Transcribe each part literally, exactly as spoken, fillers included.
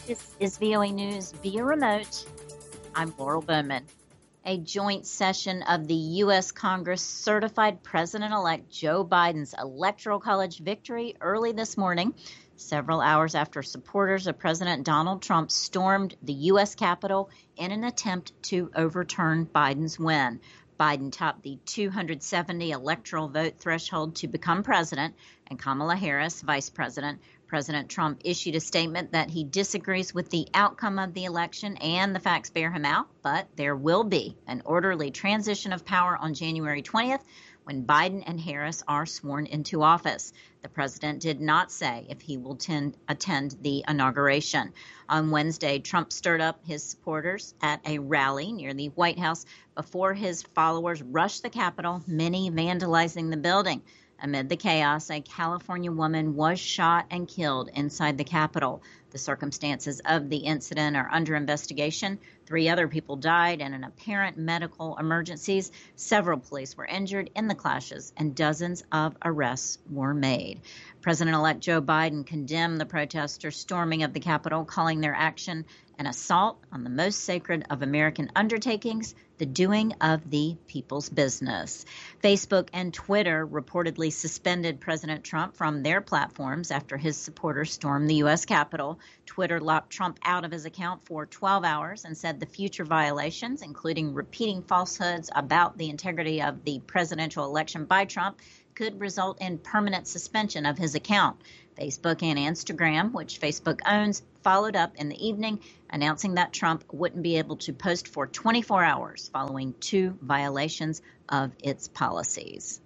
This is V O A News via remote. I'm Laurel Bowman. A joint session of the U S Congress certified President-elect Joe Biden's Electoral College victory early this morning, several hours after supporters of President Donald Trump stormed the U S Capitol in an attempt to overturn Biden's win. Biden topped the two hundred seventy electoral vote threshold to become president, and Kamala Harris, vice president. President Trump issued a statement that he disagrees with the outcome of the election and the facts bear him out, but there will be an orderly transition of power on January twentieth when Biden and Harris are sworn into office. The president did not say if he will tend, attend the inauguration. On Wednesday, Trump stirred up his supporters at a rally near the White House before his followers rushed the Capitol, many vandalizing the building. Amid the chaos, a California woman was shot and killed inside the Capitol. The circumstances of the incident are under investigation. Three other people died in an apparent medical emergencies. Several police were injured in the clashes, and dozens of arrests were made. President-elect Joe Biden condemned the protesters' storming of the Capitol, calling their action an assault on the most sacred of American undertakings, the doing of the people's business. Facebook and Twitter reportedly suspended President Trump from their platforms after his supporters stormed the U S Capitol. Twitter locked Trump out of his account for twelve hours and said the future violations, including repeating falsehoods about the integrity of the presidential election by Trump, could result in permanent suspension of his account. Facebook and Instagram, which Facebook owns, followed up in the evening, announcing that Trump wouldn't be able to post for twenty-four hours following two violations of its policies.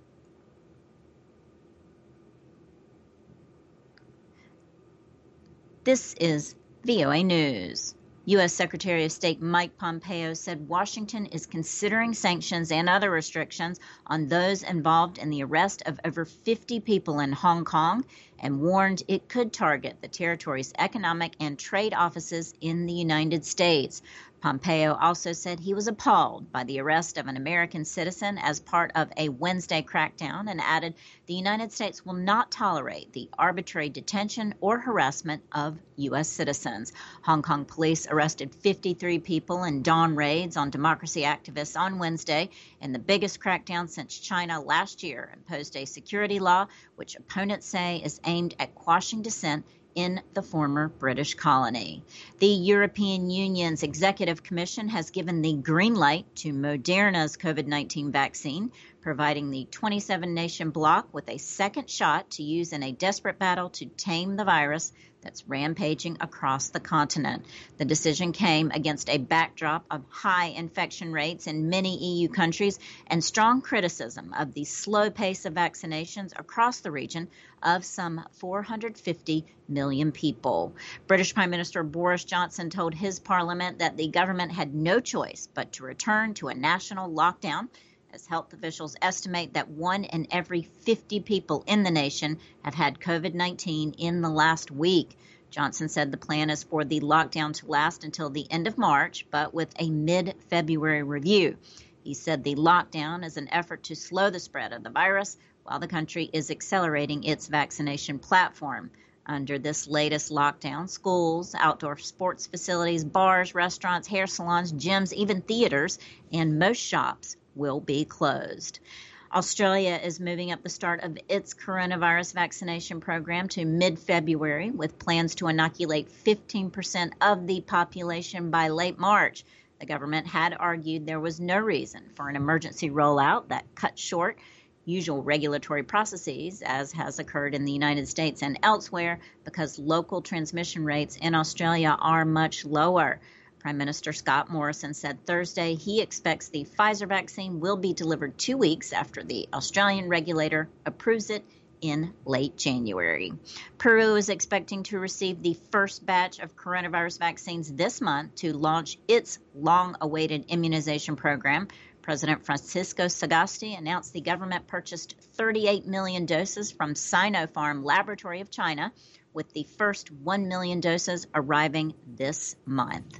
This is V O A News. U S Secretary of State Mike Pompeo said Washington is considering sanctions and other restrictions on those involved in the arrest of over fifty people in Hong Kong, and warned it could target the territory's economic and trade offices in the United States. Pompeo also said he was appalled by the arrest of an American citizen as part of a Wednesday crackdown, and added the United States will not tolerate the arbitrary detention or harassment of U S citizens. Hong Kong police arrested fifty-three people in dawn raids on democracy activists on Wednesday in the biggest crackdown since China last year imposed a security law which opponents say is aimed at quashing dissent in the former British colony. The European Union's Executive Commission has given the green light to Moderna's COVID nineteen vaccine, providing the twenty-seven nation bloc with a second shot to use in a desperate battle to tame the virus that's rampaging across the continent. The decision came against a backdrop of high infection rates in many E U countries and strong criticism of the slow pace of vaccinations across the region of some four hundred fifty million people. British Prime Minister Boris Johnson told his parliament that the government had no choice but to return to a national lockdown, as health officials estimate that one in every fifty people in the nation have had COVID nineteen in the last week. Johnson said the plan is for the lockdown to last until the end of March, but with a mid-February review. He said the lockdown is an effort to slow the spread of the virus while the country is accelerating its vaccination platform. Under this latest lockdown, schools, outdoor sports facilities, bars, restaurants, hair salons, gyms, even theaters, and most shops will be closed. Australia is moving up the start of its coronavirus vaccination program to mid-February, with plans to inoculate fifteen percent of the population by late March. The government had argued there was no reason for an emergency rollout that cut short usual regulatory processes, as has occurred in the United States and elsewhere, because local transmission rates in Australia are much lower. Prime Minister Scott Morrison said Thursday he expects the Pfizer vaccine will be delivered two weeks after the Australian regulator approves it in late January. Peru is expecting to receive the first batch of coronavirus vaccines this month to launch its long-awaited immunization program. President Francisco Sagasti announced the government purchased thirty-eight million doses from Sinopharm Laboratory of China, with the first one million doses arriving this month.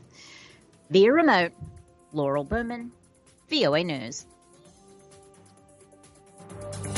Via remote, Laurel Bowman, V O A News.